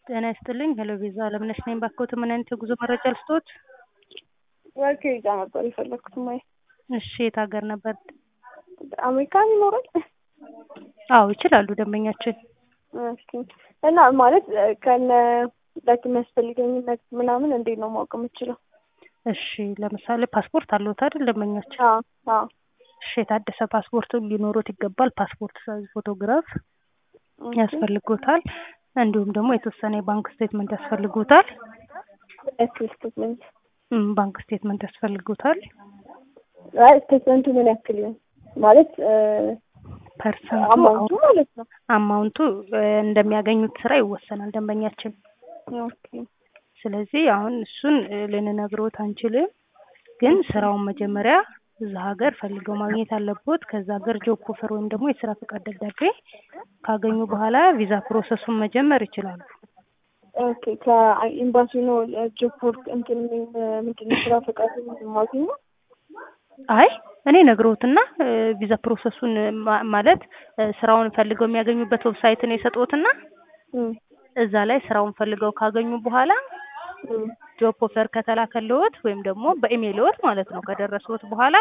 ጤና ይስጥልኝ። ሄሎ ቪዛ አለምነሽ ነኝ። ባክዎት ምን አይነት የጉዞ መረጃ ልስጥዎት? ወርክ ቪዛ ነበር የፈለኩት ማይ። እሺ የት ሀገር ነበር? አሜሪካን ይኖራል? አዎ ይችላሉ ደንበኛችን። እሺ እና ማለት ከነ ዳክ የሚያስፈልገኝ ምናምን እንዴት ነው ማወቅ የምችለው? እሺ ለምሳሌ ፓስፖርት አለዎት አይደል ደንበኛችን? አዎ። እሺ የታደሰ ፓስፖርት ሊኖሮት ይገባል። ፓስፖርት ሳይዝ ፎቶግራፍ ያስፈልጎታል። እንዲሁም ደግሞ የተወሰነ የባንክ ስቴትመንት ያስፈልጎታል። ስቴትመንት ባንክ ስቴትመንት ያስፈልጎታል። ስቴትመንቱ ምን ያክል ነው ማለት ፐርሰንቱ አማውንቱ ማለት ነው? አማውንቱ እንደሚያገኙት ስራ ይወሰናል ደንበኛችን። ኦኬ። ስለዚህ አሁን እሱን ልንነግሮት አንችልም፣ ግን ስራውን መጀመሪያ እዛ ሀገር ፈልገው ማግኘት አለቦት። ከዛ ሀገር ጆብ ኦፈር ወይም ደግሞ የስራ ፈቃድ ደብዳቤ ካገኙ በኋላ ቪዛ ፕሮሰሱን መጀመር ይችላሉ። ኦኬ። ከኤምባሲ ነው ጆብ ወርክ እንትን ምንድነው ስራ ፈቃድ ማግኘት? አይ እኔ ነግሮትና ቪዛ ፕሮሰሱን ማለት ስራውን ፈልገው የሚያገኙበት ዌብሳይት ነው የሰጡትና እዛ ላይ ስራውን ፈልገው ካገኙ በኋላ ጆብ ኦፈር ከተላከልዎት ወይም ደግሞ በኢሜይልዎት ማለት ነው ከደረሰዎት በኋላ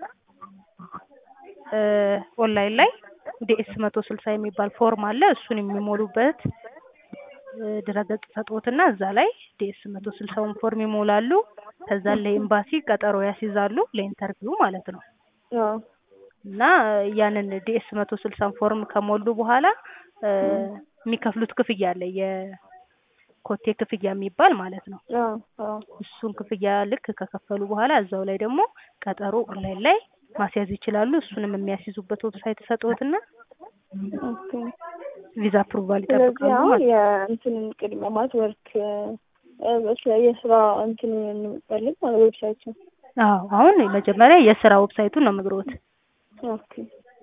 ኦንላይን ላይ ዲኤስ 160 የሚባል ፎርም አለ። እሱን የሚሞሉበት ድረገጽ ሰጡትና እዛ ላይ ዲኤስ 160ውን ፎርም ይሞላሉ። ከዛ ለኤምባሲ ቀጠሮ ያስይዛሉ ለኢንተርቪው ማለት ነው። እና ያንን ዲኤስ 160 ፎርም ከሞሉ በኋላ የሚከፍሉት ክፍያ አለ፣ የኮቴ ክፍያ የሚባል ማለት ነው። እሱን ክፍያ ልክ ከከፈሉ በኋላ እዛው ላይ ደግሞ ቀጠሮ ኦንላይን ላይ ማስያዝ ይችላሉ። እሱንም የሚያስይዙበት ዌብሳይት ሰጡትና ቪዛ አፕሩቫል ይጠብቃሉ ማለት ነው። እንትን ቅድሚያ ማለት ወርክ የስራ እንትን እንፈልግ ማለት ዌብሳይት ነው። አሁን መጀመሪያ የስራ ዌብሳይቱን ነው የምነግሮት። ኦኬ።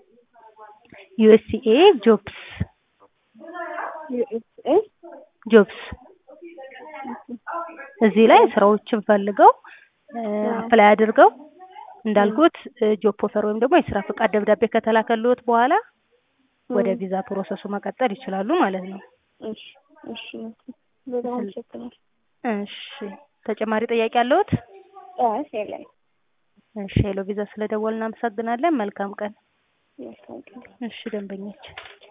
USA ጆብስ እዚህ ላይ ስራዎችን ፈልገው አፕላይ አድርገው እንዳልኩት ጆብ ኦፈር ወይም ደግሞ የስራ ፈቃድ ደብዳቤ ከተላከልዎት በኋላ ወደ ቪዛ ፕሮሰሱ መቀጠል ይችላሉ ማለት ነው። እሺ በጣም አመሰግናለሁ። እሺ ተጨማሪ ጥያቄ አለዎት? የለም። እሺ ሄሎ ቪዛ ስለደወልን እናመሰግናለን። መልካም ቀን። እሺ ደንበኛችን